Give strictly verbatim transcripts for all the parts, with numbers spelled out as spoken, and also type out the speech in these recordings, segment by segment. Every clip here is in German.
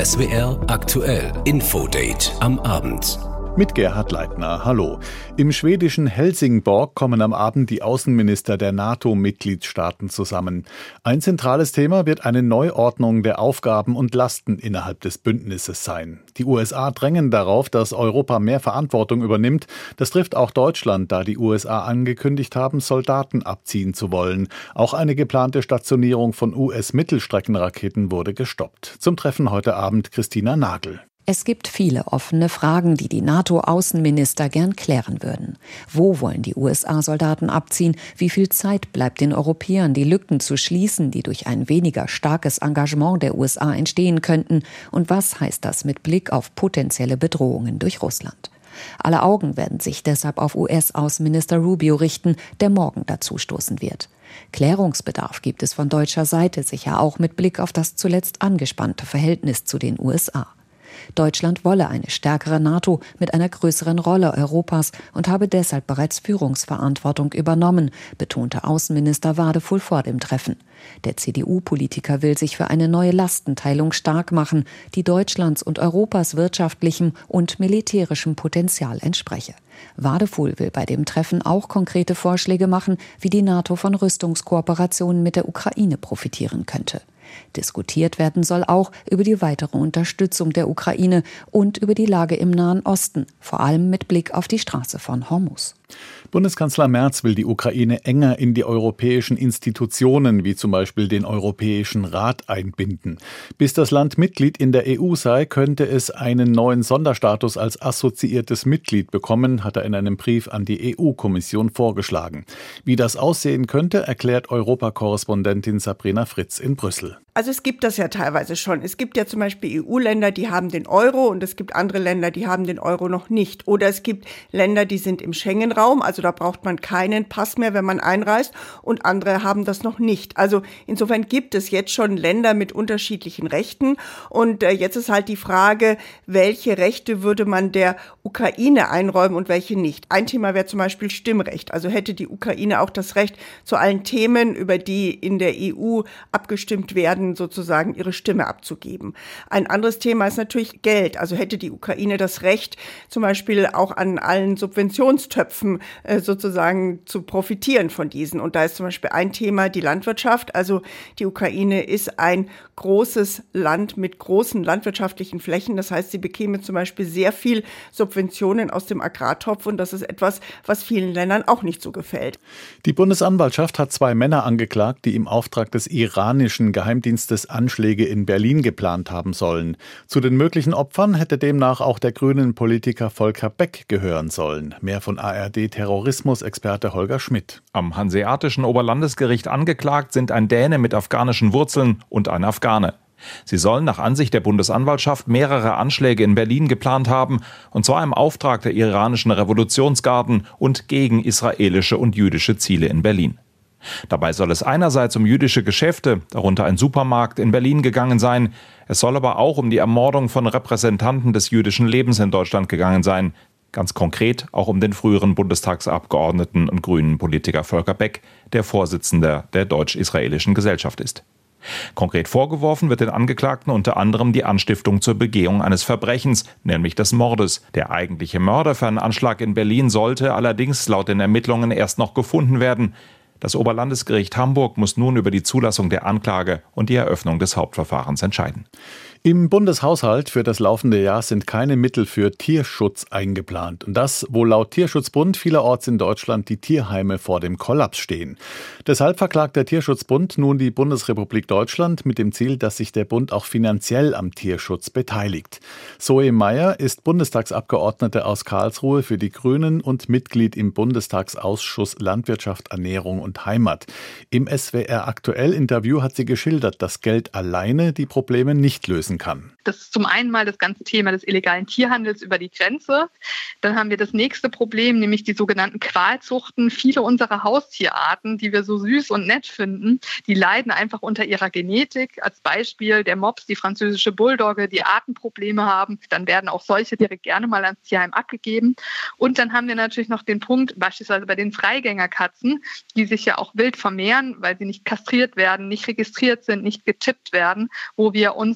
S W R aktuell Infodate am Abend. Mit Gerhard Leitner, hallo. Im schwedischen Helsingborg kommen am Abend die Außenminister der NATO-Mitgliedstaaten zusammen. Ein zentrales Thema wird eine Neuordnung der Aufgaben und Lasten innerhalb des Bündnisses sein. Die U S A drängen darauf, dass Europa mehr Verantwortung übernimmt. Das trifft auch Deutschland, da die U S A angekündigt haben, Soldaten abziehen zu wollen. Auch eine geplante Stationierung von U S-Mittelstreckenraketen wurde gestoppt. Zum Treffen heute Abend Christina Nagel. Es gibt viele offene Fragen, die die NATO-Außenminister gern klären würden. Wo wollen die U S A-Soldaten abziehen? Wie viel Zeit bleibt den Europäern, die Lücken zu schließen, die durch ein weniger starkes Engagement der U S A entstehen könnten? Und was heißt das mit Blick auf potenzielle Bedrohungen durch Russland? Alle Augen werden sich deshalb auf U S-Außenminister Rubio richten, der morgen dazustoßen wird. Klärungsbedarf gibt es von deutscher Seite sicher auch mit Blick auf das zuletzt angespannte Verhältnis zu den U S A. Deutschland wolle eine stärkere NATO mit einer größeren Rolle Europas und habe deshalb bereits Führungsverantwortung übernommen, betonte Außenminister Wadefull vor dem Treffen. Der C D U-Politiker will sich für eine neue Lastenteilung stark machen, die Deutschlands und Europas wirtschaftlichem und militärischem Potenzial entspreche. Wadefull will bei dem Treffen auch konkrete Vorschläge machen, wie die NATO von Rüstungskooperationen mit der Ukraine profitieren könnte. Diskutiert werden soll auch über die weitere Unterstützung der Ukraine und über die Lage im Nahen Osten, vor allem mit Blick auf die Straße von Hormuz. Bundeskanzler Merz will die Ukraine enger in die europäischen Institutionen, wie zum Beispiel den Europäischen Rat, einbinden. Bis das Land Mitglied in der E U sei, könnte es einen neuen Sonderstatus als assoziiertes Mitglied bekommen, hat er in einem Brief an die E U-Kommission vorgeschlagen. Wie das aussehen könnte, erklärt Europakorrespondentin Sabrina Fritz in Brüssel. Also es gibt das ja teilweise schon. Es gibt ja zum Beispiel E U-Länder, die haben den Euro und es gibt andere Länder, die haben den Euro noch nicht. Oder es gibt Länder, die sind im Schengen-Raum, also da braucht man keinen Pass mehr, wenn man einreist, und andere haben das noch nicht. Also insofern gibt es jetzt schon Länder mit unterschiedlichen Rechten und äh, jetzt ist halt die Frage, welche Rechte würde man der Ukraine einräumen und welche nicht. Ein Thema wäre zum Beispiel Stimmrecht. Also hätte die Ukraine auch das Recht, zu allen Themen, über die in der E U abgestimmt werden, sozusagen ihre Stimme abzugeben. Ein anderes Thema ist natürlich Geld. Also hätte die Ukraine das Recht, zum Beispiel auch an allen Subventionstöpfen äh, sozusagen zu profitieren von diesen. Und da ist zum Beispiel ein Thema die Landwirtschaft. Also die Ukraine ist ein großes Land mit großen landwirtschaftlichen Flächen. Das heißt, sie bekäme zum Beispiel sehr viel Subventionen aus dem Agrartopf und das ist etwas, was vielen Ländern auch nicht so gefällt. Die Bundesanwaltschaft hat zwei Männer angeklagt, die im Auftrag des iranischen Geheimdienstes Anschläge in Berlin geplant haben sollen. Zu den möglichen Opfern hätte demnach auch der grünen Politiker Volker Beck gehören sollen. Mehr von A R D-Terrorismusexperte Holger Schmidt. Am Hanseatischen Oberlandesgericht angeklagt sind ein Däne mit afghanischen Wurzeln und ein Afghane. Sie sollen nach Ansicht der Bundesanwaltschaft mehrere Anschläge in Berlin geplant haben, und zwar im Auftrag der iranischen Revolutionsgarden und gegen israelische und jüdische Ziele in Berlin. Dabei soll es einerseits um jüdische Geschäfte, darunter ein Supermarkt, in Berlin gegangen sein. Es soll aber auch um die Ermordung von Repräsentanten des jüdischen Lebens in Deutschland gegangen sein. Ganz konkret auch um den früheren Bundestagsabgeordneten und grünen Politiker Volker Beck, der Vorsitzender der Deutsch-Israelischen Gesellschaft ist. Konkret vorgeworfen wird den Angeklagten unter anderem die Anstiftung zur Begehung eines Verbrechens, nämlich des Mordes. Der eigentliche Mörder für einen Anschlag in Berlin sollte allerdings laut den Ermittlungen erst noch gefunden werden. Das Oberlandesgericht Hamburg muss nun über die Zulassung der Anklage und die Eröffnung des Hauptverfahrens entscheiden. Im Bundeshaushalt für das laufende Jahr sind keine Mittel für Tierschutz eingeplant. Und das, wo laut Tierschutzbund vielerorts in Deutschland die Tierheime vor dem Kollaps stehen. Deshalb verklagt der Tierschutzbund nun die Bundesrepublik Deutschland mit dem Ziel, dass sich der Bund auch finanziell am Tierschutz beteiligt. Zoe Meyer ist Bundestagsabgeordnete aus Karlsruhe für die Grünen und Mitglied im Bundestagsausschuss Landwirtschaft, Ernährung und Heimat. Im S W R Aktuell Interview hat sie geschildert, dass Geld alleine die Probleme nicht lösen kann. Das ist zum einen mal das ganze Thema des illegalen Tierhandels über die Grenze. Dann haben wir das nächste Problem, nämlich die sogenannten Qualzuchten. Viele unserer Haustierarten, die wir so süß und nett finden, die leiden einfach unter ihrer Genetik. Als Beispiel der Mops, die französische Bulldogge, die Atemprobleme haben. Dann werden auch solche Tiere gerne mal ans Tierheim abgegeben. Und dann haben wir natürlich noch den Punkt, beispielsweise bei den Freigängerkatzen, die sich ja auch wild vermehren, weil sie nicht kastriert werden, nicht registriert sind, nicht gechippt werden, wo wir uns darum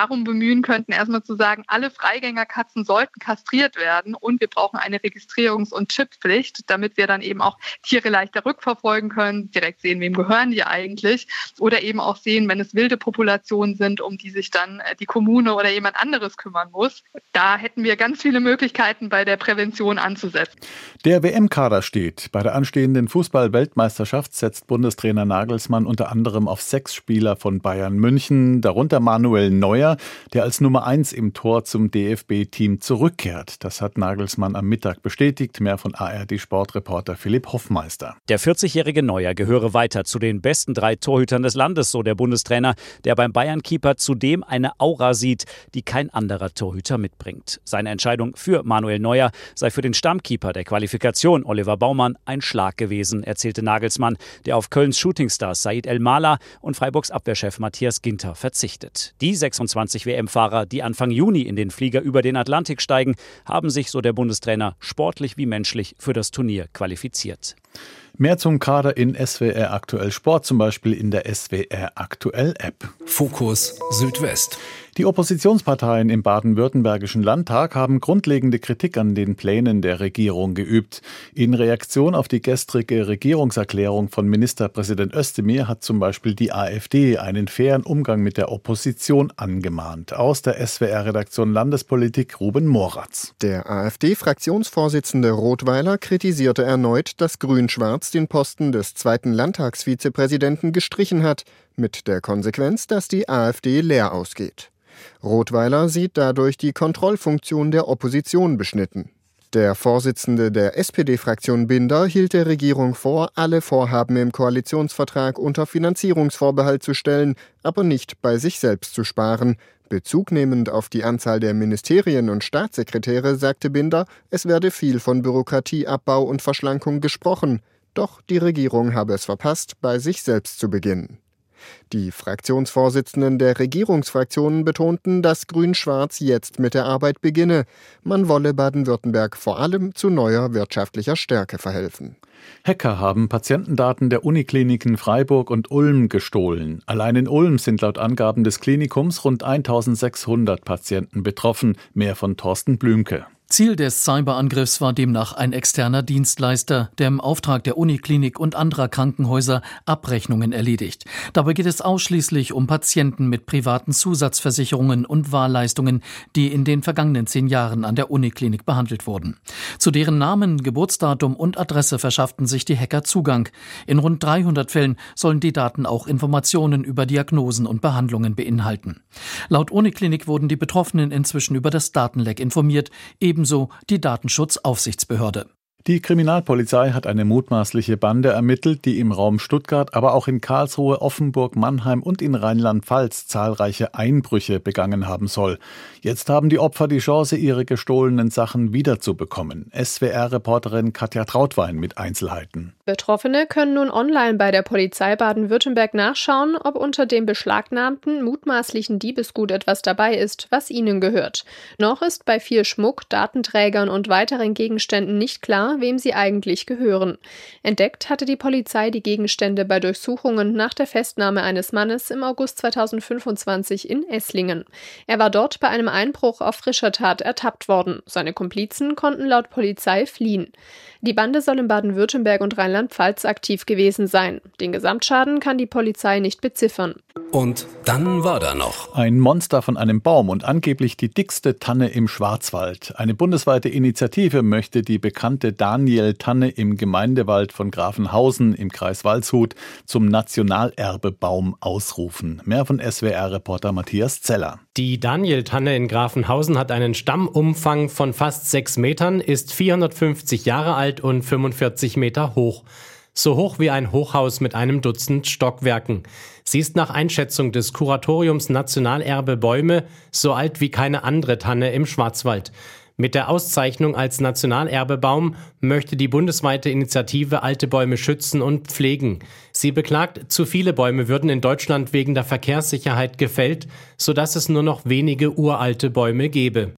darum bemühen könnten, erstmal zu sagen, alle Freigängerkatzen sollten kastriert werden und wir brauchen eine Registrierungs- und Chipppflicht, damit wir dann eben auch Tiere leichter rückverfolgen können, direkt sehen, wem gehören die eigentlich, oder eben auch sehen, wenn es wilde Populationen sind, um die sich dann die Kommune oder jemand anderes kümmern muss. Da hätten wir ganz viele Möglichkeiten, bei der Prävention anzusetzen. Der W M-Kader steht. Bei der anstehenden Fußball-Weltmeisterschaft setzt Bundestrainer Nagelsmann unter anderem auf sechs Spieler von Bayern München, darunter Manuel Neuer, der als Nummer eins im Tor zum D F B-Team zurückkehrt. Das hat Nagelsmann am Mittag bestätigt. Mehr von A R D-Sportreporter Philipp Hoffmeister. Der vierzigjährige Neuer gehöre weiter zu den besten drei Torhütern des Landes, so der Bundestrainer, der beim Bayern-Keeper zudem eine Aura sieht, die kein anderer Torhüter mitbringt. Seine Entscheidung für Manuel Neuer sei für den Stammkeeper der Qualifikation, Oliver Baumann, ein Schlag gewesen, erzählte Nagelsmann, der auf Kölns Shootingstars Said El-Mala und Freiburgs Abwehrchef Matthias Ginter verzichtet. Die sechsundzwanzig W M-Fahrer, die Anfang Juni in den Flieger über den Atlantik steigen, haben sich, so der Bundestrainer, sportlich wie menschlich für das Turnier qualifiziert. Mehr zum Kader in S W R Aktuell Sport, zum Beispiel in der S W R Aktuell App. Fokus Südwest. Die Oppositionsparteien im baden-württembergischen Landtag haben grundlegende Kritik an den Plänen der Regierung geübt. In Reaktion auf die gestrige Regierungserklärung von Ministerpräsident Özdemir hat zum Beispiel die AfD einen fairen Umgang mit der Opposition angemahnt. Aus der S W R-Redaktion Landespolitik Ruben Moratz. Der AfD-Fraktionsvorsitzende Rothweiler kritisierte erneut, dass Grün-Schwarz den Posten des zweiten Landtagsvizepräsidenten gestrichen hat, mit der Konsequenz, dass die AfD leer ausgeht. Rothweiler sieht dadurch die Kontrollfunktion der Opposition beschnitten. Der Vorsitzende der S P D-Fraktion Binder hielt der Regierung vor, alle Vorhaben im Koalitionsvertrag unter Finanzierungsvorbehalt zu stellen, aber nicht bei sich selbst zu sparen. Bezugnehmend auf die Anzahl der Ministerien und Staatssekretäre sagte Binder, es werde viel von Bürokratieabbau und Verschlankung gesprochen. Doch die Regierung habe es verpasst, bei sich selbst zu beginnen. Die Fraktionsvorsitzenden der Regierungsfraktionen betonten, dass Grün-Schwarz jetzt mit der Arbeit beginne. Man wolle Baden-Württemberg vor allem zu neuer wirtschaftlicher Stärke verhelfen. Hacker haben Patientendaten der Unikliniken Freiburg und Ulm gestohlen. Allein in Ulm sind laut Angaben des Klinikums rund eintausendsechshundert Patienten betroffen. Mehr von Thorsten Blümke. Ziel des Cyberangriffs war demnach ein externer Dienstleister, der im Auftrag der Uniklinik und anderer Krankenhäuser Abrechnungen erledigt. Dabei geht es ausschließlich um Patienten mit privaten Zusatzversicherungen und Wahlleistungen, die in den vergangenen zehn Jahren an der Uniklinik behandelt wurden. Zu deren Namen, Geburtsdatum und Adresse verschafften sich die Hacker Zugang. In rund dreihundert Fällen sollen die Daten auch Informationen über Diagnosen und Behandlungen beinhalten. Laut Uniklinik wurden die Betroffenen inzwischen über das Datenleck informiert, ebenso die Datenschutzaufsichtsbehörde. Die Kriminalpolizei hat eine mutmaßliche Bande ermittelt, die im Raum Stuttgart, aber auch in Karlsruhe, Offenburg, Mannheim und in Rheinland-Pfalz zahlreiche Einbrüche begangen haben soll. Jetzt haben die Opfer die Chance, ihre gestohlenen Sachen wiederzubekommen. S W R-Reporterin Katja Trautwein mit Einzelheiten. Betroffene können nun online bei der Polizei Baden-Württemberg nachschauen, ob unter dem beschlagnahmten mutmaßlichen Diebesgut etwas dabei ist, was ihnen gehört. Noch ist bei viel Schmuck, Datenträgern und weiteren Gegenständen nicht klar, wem sie eigentlich gehören. Entdeckt hatte die Polizei die Gegenstände bei Durchsuchungen nach der Festnahme eines Mannes im August zweitausendfünfundzwanzig in Esslingen. Er war dort bei einem Einbruch auf frischer Tat ertappt worden. Seine Komplizen konnten laut Polizei fliehen. Die Bande soll in Baden-Württemberg und Rheinland-Pfalz aktiv gewesen sein. Den Gesamtschaden kann die Polizei nicht beziffern. Und dann war da noch ein Monster von einem Baum und angeblich die dickste Tanne im Schwarzwald. Eine bundesweite Initiative möchte die bekannte Daniel-Tanne im Gemeindewald von Grafenhausen im Kreis Waldshut zum Nationalerbebaum ausrufen. Mehr von S W R-Reporter Matthias Zeller. Die Daniel-Tanne in Grafenhausen hat einen Stammumfang von fast sechs Metern, ist vierhundertfünfzig Jahre alt und fünfundvierzig Meter hoch. So hoch wie ein Hochhaus mit einem Dutzend Stockwerken. Sie ist nach Einschätzung des Kuratoriums Nationalerbe Bäume so alt wie keine andere Tanne im Schwarzwald. Mit der Auszeichnung als Nationalerbebaum möchte die bundesweite Initiative alte Bäume schützen und pflegen. Sie beklagt, zu viele Bäume würden in Deutschland wegen der Verkehrssicherheit gefällt, sodass es nur noch wenige uralte Bäume gäbe.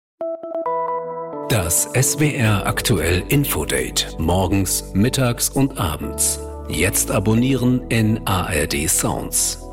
Das S W R Aktuell Infodate. Morgens, mittags und abends. Jetzt abonnieren in A R D Sounds.